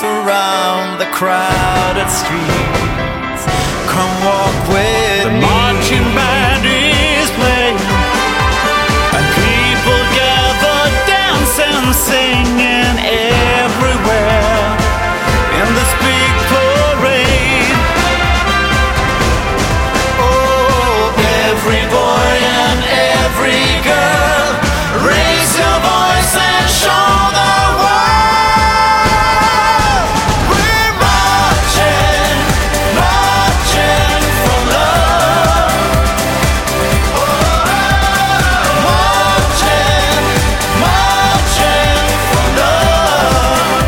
around the crowded streets. Come walk with the me. marching band is playing, and people gather dancing, singing everywhere in this big parade. Oh, every boy and every girl, raise your voice and show the world. We're marching, marching for love. Oh, marching, marching for love.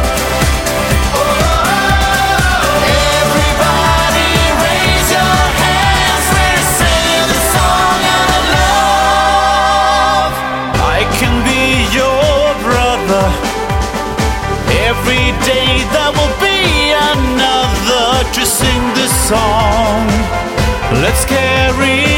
Oh, everybody raise your hands. We're singing the song of love. I can be your brother. Every day there will be another to sing this song. Let's carry